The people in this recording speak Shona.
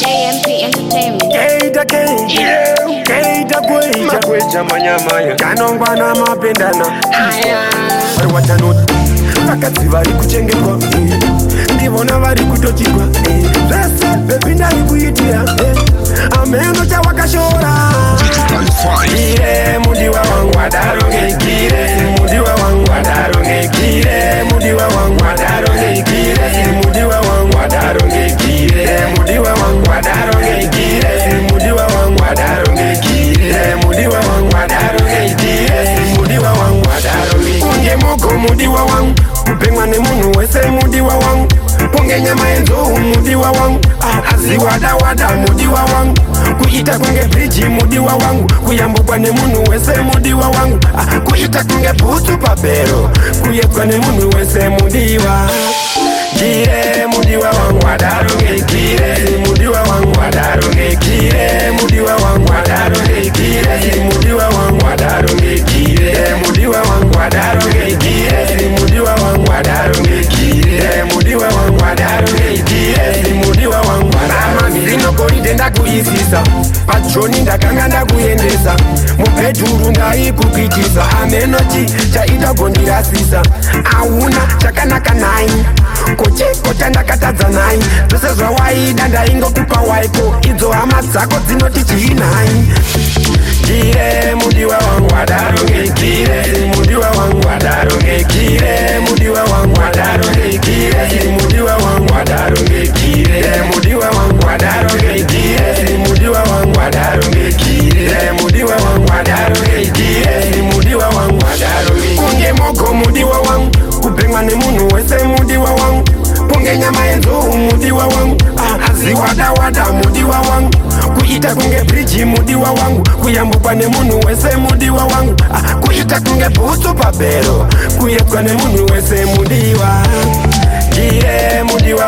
JMP Entertainment. Keita kweita Makwecha manyamaya kanongwana mapendana vari watanoti vakadzi vari kuchengetwa ndivona vari kutochirwa zvese bebindari kuitira ameno chawakashora ire mudiwa wangu adarongekire mudiwa wangu adarongekire mudiwa wangu adarongekire mudiwa wangu adarongekire mudiwa wangu adarongekire mudiwa wangu adarongekire mudiwa wangu adarongekire mudiwa wangu adarongekire unge moko mudiwa wangu kupengwa nemunhu wese mudiwa wangu ponge nyama yenzou mudiwa wangu aziwadawada mudiwa wangu kuita kunge briji mudiwa wangu kuyambukwa nemunhu wese mudiwa wangu kuita kunge bhutsu pabhero kuyedzwa nemunhu wese mudiwa kire mudiwa wangu adarongekire mudiwa wangu adarongekire mudiwa wangu adarongekire mudiwa wangu adarongekire mudiwa wangu adarongekire mudiwa wangu adarongekire mudiwa wangu adarongekire mudiwa wangu aramazino koride ndakuisisa pachoni ndakanga ndakuendesa mubhedhuru ndaikupitisa amenoti chaita gondirasisa auna chakanaka nai kochekota ndakatadza nai zvose zvawaida ndaingokupa waiko idzo hama dzako dzinoti chiinai kire mudiwa wangu adarongekire mudiwa wangu adarongekire mudiwa wangu adarongekire mudiwa wangu adarongekire mudiwa wangu adarongekire mudiwa wangu adarongekire mudiwa wangu adarongekire mudiwa wangu adarongekire kunge moko mudiwa wangu kupengwa nemunhu wese mudiwa wangu ponge nyama yenzou mudiwa wangu aziwadawada mudiwa wangu kuita kunge briji mudiwa wangu kuyambukwa nemunhu wese mudiwa wangu kuita kunge bhutsu pabhero kuyedzwa nemunhu wese mudiwa kire mudiwa